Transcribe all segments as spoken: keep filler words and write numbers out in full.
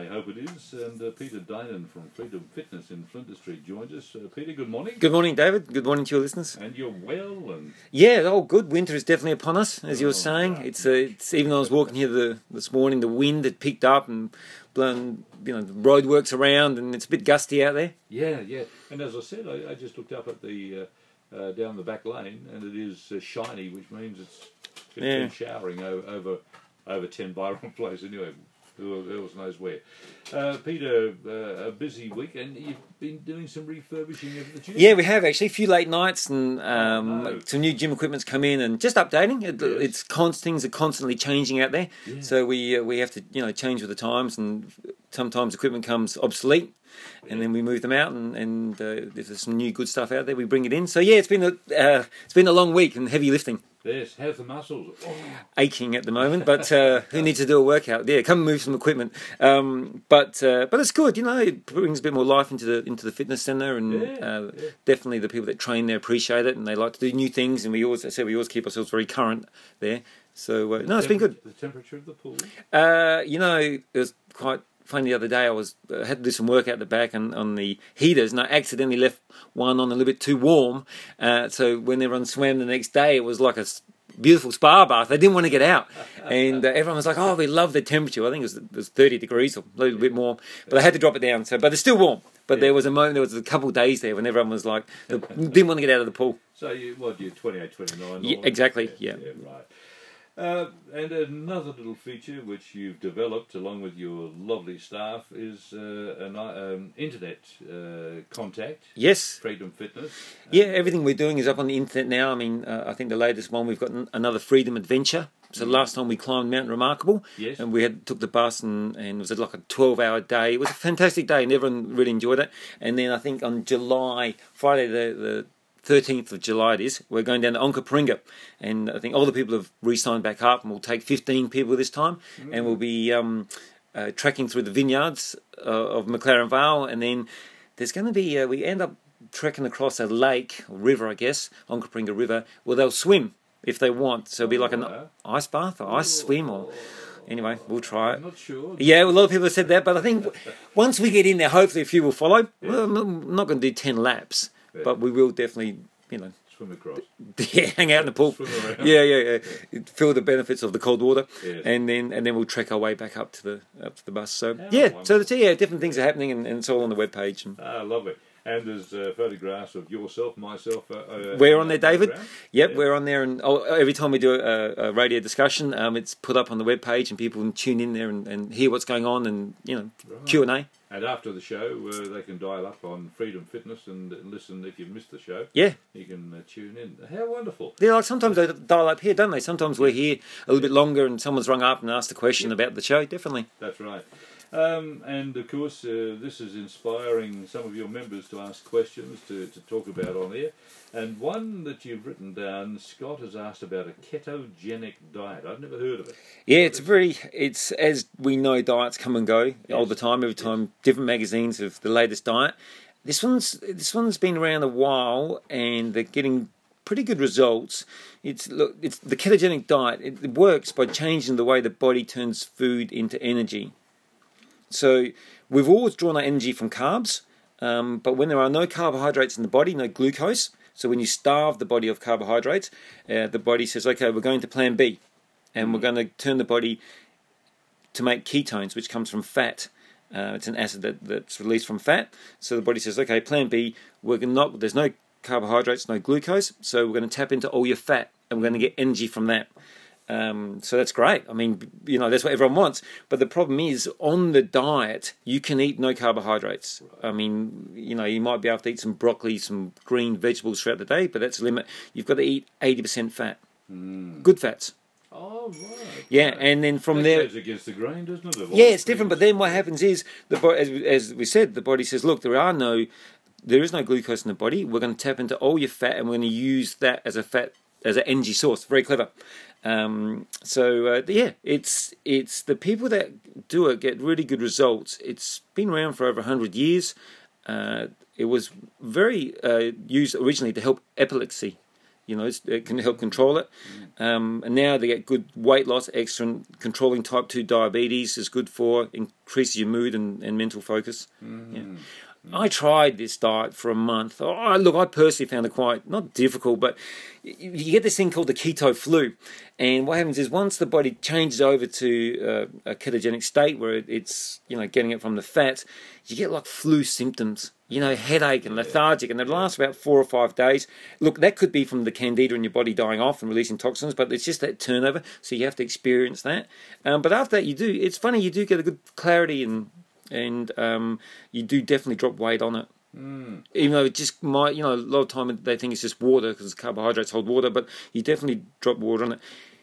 hope it is. And uh, Peter Dynan from Freedom Fitness in Flinders Street joins us. Uh, Peter, good morning. Good morning, David. Good morning to your listeners. And you're well. And yeah, oh, good. Winter is definitely upon us, as oh, you were saying. Right. It's, uh, it's even though I was walking here the, this morning, the wind had picked up and blown, you know, the roadworks around, and it's a bit gusty out there. Yeah, yeah. And as I said, I, I just looked up at the uh, uh, down the back lane, and it is uh, shiny, which means it's it's Yeah. been showering over over, over ten Byron Place anyway. Who else knows where? Uh, Peter, uh, a busy week, and you've been doing some refurbishing of the gym. Yeah, we have actually a few late nights, and um, Oh, no. some new gym equipment's come in, and just updating. It, Yes. It's const, things are constantly changing out there, Yeah. so we uh, we have to you know change with the times, and sometimes equipment comes obsolete, and then we move them out, and and uh, if there's some new good stuff out there, we bring it in. So yeah, it's been a uh, it's been a long week and heavy lifting. Yes, how's the muscles? Oh. Aching at the moment, but uh, who needs to do a workout? Yeah, come move some equipment. Um, but uh, but it's good, you know. It brings a bit more life into the into the fitness centre, and Yeah, uh, yeah. definitely the people that train there appreciate it, and they like to do new things. And we always, I said, we always keep ourselves very current there. So uh, no, it's been good. The temperature of the pool. Uh, you know, it was quite funny the other day. I was uh, had to do some work out the back and on the heaters, and I accidentally left one on a little bit too warm. Uh, so when everyone swam the next day, it was like a s- beautiful spa bath. They didn't want to get out, and uh, everyone was like, "Oh, we love the temperature." I think it was, it was thirty degrees or a little bit more, but I had to drop it down. So, but it's still warm. But there was a moment, there was a couple of days there when everyone was like, didn't want to get out of the pool. So you, what, you're twenty-eight, twenty-nine? Yeah, exactly, yeah. yeah right. Uh, and another little feature which you've developed along with your lovely staff is uh, an um, internet uh, contact. Yes. Freedom Fitness. Yeah, everything we're doing is up on the internet now. I mean, uh, I think the latest one, we've got n- another Freedom Adventure. So last time we climbed Mount Remarkable, Yes. and we had took the bus, and, and it was like a twelve-hour day. It was a fantastic day, and everyone really enjoyed it. And then I think on July, Friday the, the thirteenth of July it is, we're going down to Onkaparinga, and I think all the people have re-signed back up, and we'll take fifteen people this time, mm. and we'll be um, uh, trekking through the vineyards uh, of McLaren Vale, and then there's going to be, uh, we end up trekking across a lake, or river I guess, Onkaparinga River, where they'll swim if they want. So it'll be like an Oh, ice bath or ice swim, or anyway, we'll try it. I'm not sure. Yeah, well, a lot of people have said that, but I think once we get in there, hopefully a few will follow. Well, I'm not going to do ten laps, Yeah. but we will definitely, you know, Swim across. yeah, hang out in the pool. Swim around. Yeah, yeah, yeah. Feel the benefits of the cold water, Yes. and then and then we'll trek our way back up to the up to the bus. So Oh, yeah, wonderful. so the, yeah, different things are happening, and, and it's all on the webpage. And Ah, lovely. And there's uh, photographs of yourself, myself. Uh, uh, we're on there, David. background. Yep, Yeah. we're on there, and oh, every time we do a, a radio discussion, um, it's put up on the webpage, and people can tune in there and, and hear what's going on, and you know, Right. Q and A. And after the show, uh, they can dial up on Freedom Fitness and listen if you've missed the show. Yeah. You can uh, tune in. How wonderful. Yeah, like sometimes they dial up here, don't they? Sometimes we're here a little bit longer, and someone's rung up and asked a question about the show. Definitely. That's right. Um, and of course, uh, this is inspiring some of your members to ask questions to, to talk about on air. And one that you've written down, Scott has asked about a ketogenic diet. I've never heard of it. Yeah, it's very. It's as we know, diets come and go all Yes. the time. Every time, different magazines have the latest diet. This one's this one's been around a while, and they're getting pretty good results. It's look, it's the ketogenic diet. It, it works by changing the way the body turns food into energy. So we've always drawn our energy from carbs, um, but when there are no carbohydrates in the body, no glucose, so when you starve the body of carbohydrates, uh, the body says, okay, we're going to plan B, and we're going to turn the body to make ketones, which comes from fat. Uh, it's an acid that, that's released from fat. So the body says, okay, plan B, we're not, there's no carbohydrates, no glucose, so we're going to tap into all your fat, and we're going to get energy from that. Um, so that's great. I mean, you know, that's what everyone wants. But the problem is, on the diet, you can eat no carbohydrates. I mean, you know, you might be able to eat some broccoli, some green vegetables throughout the day, but that's the limit. You've got to eat eighty percent fat. Mm. Good fats. Oh, right. Yeah, right. and then from that there... goes against the grain, doesn't it? Yeah, it's different, but then what happens is, the bo- as, as we said, the body says, look, there are no... There is no glucose in the body. We're going to tap into all your fat, and we're going to use that as a fat, as an energy source. Very clever. Um, so uh, yeah, it's it's the people that do it get really good results. It's been around for over a hundred years. Uh, it was very uh, used originally to help epilepsy, You know, it's, it can help control it. Um, and now they get good weight loss, excellent. Controlling type two diabetes is good for, increases your mood and, and mental focus. Mm. Yeah. I tried this diet for a month. Oh, look, I personally found it quite, not difficult, but you, you get this thing called the keto flu. And what happens is once the body changes over to uh, a ketogenic state where it, it's, you know, getting it from the fats, you get like flu symptoms, you know, headache and lethargic, and it lasts about four or five days. Look, that could be from the candida in your body dying off and releasing toxins, but it's just that turnover, so you have to experience that. Um, but after that, you do, it's funny, you do get a good clarity and and um, you do definitely drop weight on it. Mm. Even though it just might, you know, a lot of time they think it's just water because carbohydrates hold water, but you definitely drop water on it.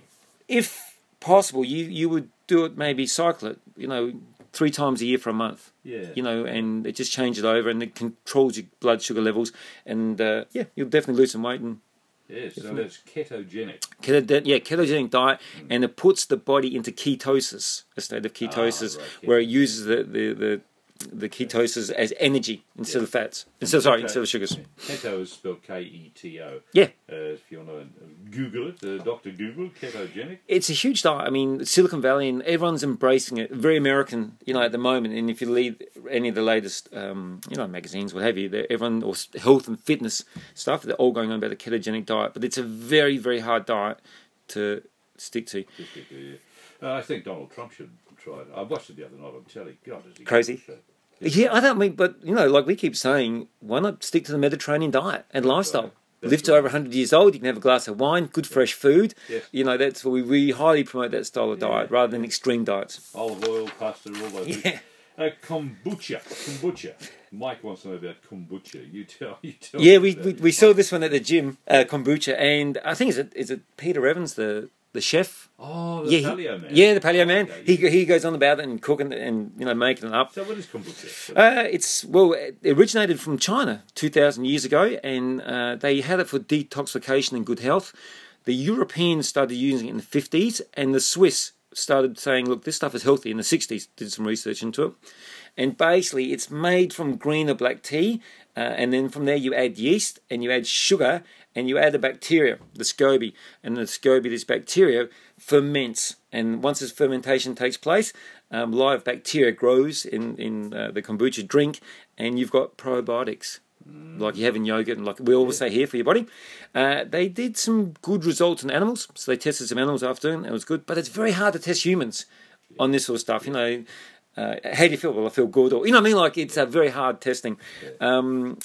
If possible, you, you would do it, maybe cycle it, you know, three times a year for a month. Yeah. You know, and it just changes it over and it controls your blood sugar levels. And, uh, yeah, you'll definitely lose some weight. And Yes, so that's ketogenic. Keto, yeah, ketogenic diet, mm. and it puts the body into ketosis, a state of ketosis, ah, right, where it uses the, the, the, the ketosis as energy instead yeah. of fats. Instead, sorry, instead of sugars. Keto is spelled K E T O. Yeah. Uh, if you want to Google it, uh, Doctor Google, ketogenic. It's a huge diet. I mean, Silicon Valley, and everyone's embracing it. Very American, you know, at the moment. And if you read any of the latest, um, you know, magazines, what have you, everyone, or health and fitness stuff, they're all going on about a ketogenic diet. But it's a very, very hard diet to stick to. To stick to, yeah. uh, I think Donald Trump should try it. I watched it the other night on telly. God, is he crazy? Yeah, I don't mean, but, you know, like we keep saying, why not stick to the Mediterranean diet and lifestyle? Right. Live right. to over one hundred years old, you can have a glass of wine, good fresh food. Yes. You know, that's what we, we highly promote, that style of yeah. diet, rather than extreme diets. Olive oil, pasta, all those yeah. things. Uh, kombucha. Kombucha. Mike wants to know about kombucha. You tell. You tell yeah, we, we we saw this one at the gym, uh, kombucha, and I think is it is it Peter Evans, the the chef? Oh, the yeah, paleo man. Yeah, the paleo man. Okay, he yeah. he goes on about it and cooking it and, you know, making it up. So what is kombucha? Uh, it's well, it originated from China two thousand years ago, and uh, they had it for detoxification and good health. The Europeans started using it in the fifties, and the Swiss started saying, look, this stuff is healthy in the sixties, did some research into it. And basically, it's made from green or black tea, uh, and then from there you add yeast, and you add sugar, and you add the bacteria, the SCOBY. And the SCOBY, this bacteria, ferments. And once this fermentation takes place, um, live bacteria grows in, in uh, the kombucha drink, and you've got probiotics. Mm. Like you have in yogurt, and like we always say here for your body. Uh, they did some good results in animals, so they tested some animals after, and it was good. But it's very hard to test humans on this sort of stuff. You know, uh, how do you feel? Well, I feel good. Or, you know what I mean? Like it's a very hard testing. Um,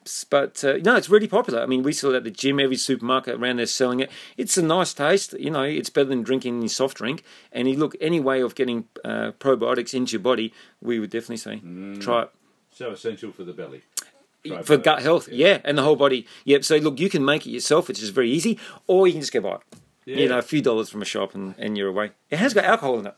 but uh, no, it's really popular. I mean, we sell it at the gym. Every supermarket around there selling it. It's a nice taste. You know, it's better than drinking any soft drink. And you look, any way of getting uh, probiotics into your body, we would definitely say mm. try it. So essential for the belly. Try for gut health, yeah. yeah, and the whole body. Yep. So look, you can make it yourself, which is very easy, or you can just go buy it. Yeah. You know, a few dollars from a shop, and, and you're away. It has got alcohol in it.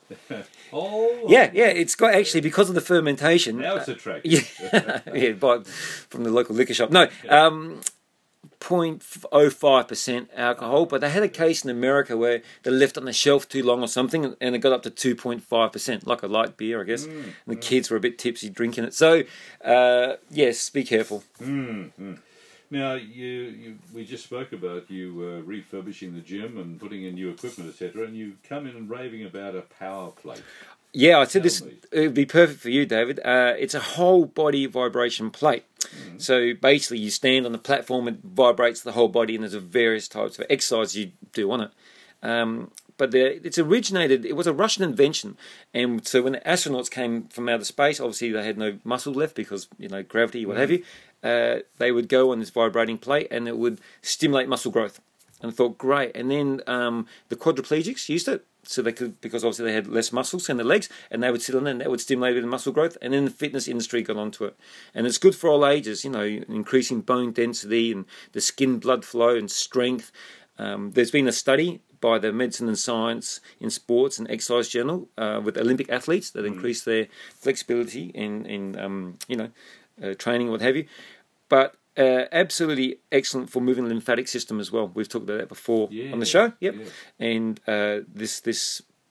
oh, yeah, yeah. It's got actually because of the fermentation. Now it's attractive. Yeah, yeah. Buy it from the local liquor shop. No, um, zero point zero five percent alcohol. But they had a case in America where they left it on the shelf too long or something, and it got up to two point five percent, like a light beer, I guess. Mm, and the mm. kids were a bit tipsy drinking it. So, uh, yes, be careful. Mm, mm. Now, you, you, we just spoke about you uh, refurbishing the gym and putting in new equipment, et cetera, and you come in and raving about a power plate. Yeah, I said Tell this me. It would be perfect for you, David. Uh, it's a whole body vibration plate. Mm-hmm. So basically, you stand on the platform, it vibrates the whole body, and there's various types of exercise you do on it. Um, but the, it's originated, it was a Russian invention, and so when the astronauts came from outer space, obviously they had no muscle left because, you know, gravity, what mm-hmm. have you. Uh, they would go on this vibrating plate and it would stimulate muscle growth. And I thought, great. And then um, the quadriplegics used it, so they could, because obviously they had less muscles in their legs, and they would sit on it and that would stimulate the muscle growth. And then the fitness industry got onto it. And it's good for all ages, you know, increasing bone density and the skin blood flow and strength. Um, there's been a study by the Medicine and Science in Sports and Exercise Journal uh, with Olympic athletes that increase their flexibility in, in um, you know, Uh, training, what have you, but uh, absolutely excellent for moving the lymphatic system as well. We've talked about that before yeah, on the show. Yep, yeah. and uh, this this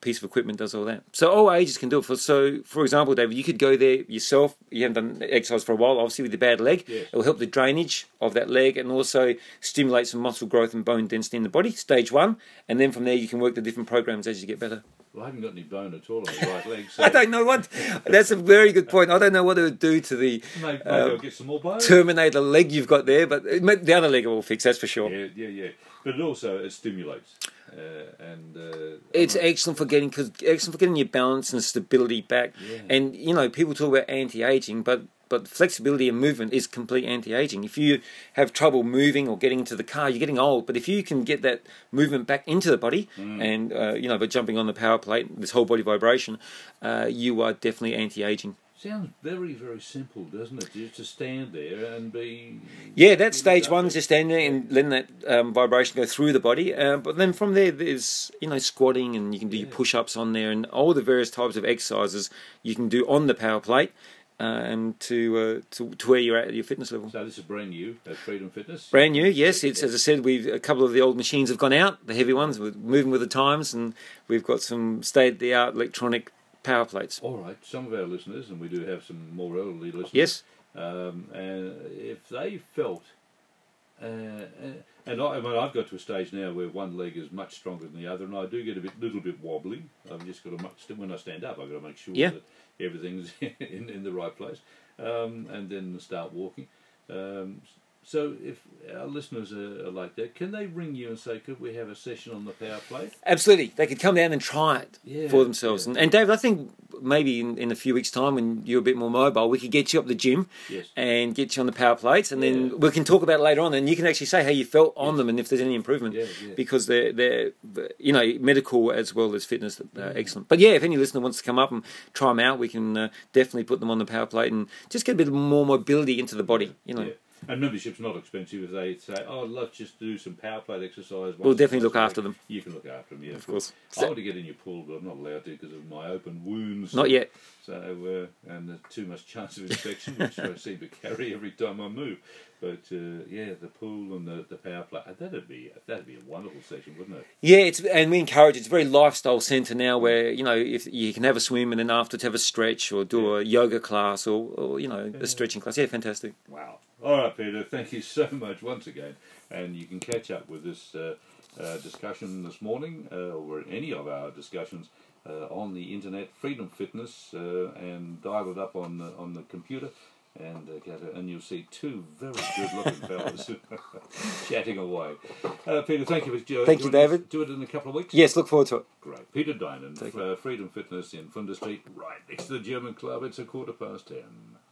piece of equipment does all that. So all ages can do it. For so, for example, David, you could go there yourself. You haven't done exercise for a while, obviously with your bad leg. Yes. It will help the drainage of that leg and also stimulate some muscle growth and bone density in the body. Stage one, and then from there you can work the different programs as you get better. Well, I haven't got any bone at all on the right leg. So I don't know what. That's a very good point. I don't know what it would do to the maybe, maybe uh, I'll get some more bone. Terminator leg you've got there, but it, the other leg will fix. That's for sure. Yeah, yeah, yeah. But it also it stimulates, uh, and uh, It's I'm- excellent for getting cause excellent for getting your balance and stability back. Yeah. And you know, people talk about anti-aging, but but flexibility and movement is complete anti-aging. If you have trouble moving or getting into the car, you're getting old. But if you can get that movement back into the body, Mm. and uh, you know, by jumping on the power plate, this whole body vibration, uh, you are definitely anti-aging. sounds very, very simple, doesn't it? Just to stand there and be. Yeah, that's stage be one, just standing there and letting that um, vibration go through the body. Uh, but then from there, there's you know squatting, and you can do your Yeah. push-ups on there, and all the various types of exercises you can do on the power plate, uh, and to, uh, to to where you're at at your fitness level. So this is brand new at Freedom Fitness. Brand new, yes. It's as I said, we've a couple of the old machines have gone out, the heavy ones. We're moving with the times, and we've got some state-of-the-art electronic power plates. All right, some of our listeners, and we do have some more elderly listeners. Yes. Um, and if they felt, uh, and I, I mean, I've got to a stage now where one leg is much stronger than the other, and I do get a bit, little bit wobbly. I've just got to much when I stand up, I've got to make sure Yeah. that everything's in, in the right place, um, and then start walking. Um, so if our listeners are, are like that, can they ring you and say, could we have a session on the power plate? Absolutely. They could come down and try it Yeah, for themselves. yeah. And, and David, I think maybe in, in a few weeks' time when you're a bit more mobile, we could get you up the gym Yes. and get you on the power plates, and Yeah. then we can talk about it later on, and you can actually say how you felt on Yes. them and if there's any improvement, Yeah, yeah. because they're, they're, you know, medical as well as fitness, uh, Yeah. excellent. But yeah, if any listener wants to come up and try them out, we can uh, definitely put them on the power plate and just get a bit more mobility into the body, you know. Yeah. And membership's not expensive. If they say, "Oh, I'd love just to do some power plate exercise," We'll once- definitely once look a week," after them. You can look after them, yeah, Of course. I want to get in your pool, but I'm not allowed to because of my open wounds. Not yet. So, uh, and there's too much chance of infection, which I seem to carry every time I move. But uh, yeah, the pool and the, the power plate, that'd be that'd be a wonderful session, wouldn't it? Yeah, it's and we encourage it. It's a very lifestyle centre now, where you know if you can have a swim and then after to have a stretch or do a yoga class or, or you know a stretching class. Yeah, fantastic. Wow. All right, Peter, thank you so much once again. And you can catch up with this uh, uh, discussion this morning, uh, or any of our discussions, uh, on the internet, Freedom Fitness, uh, and dial it up on the, on the computer, and uh, get it, and you'll see two very good-looking fellows chatting away. Uh, Peter, thank you for joining us. Thank you, David. Do it in a couple of weeks? Yes, look forward to it. Great. Peter Dinan, Thank uh, Freedom Fitness in Flinders Street, right next to the German Club. It's a quarter past ten.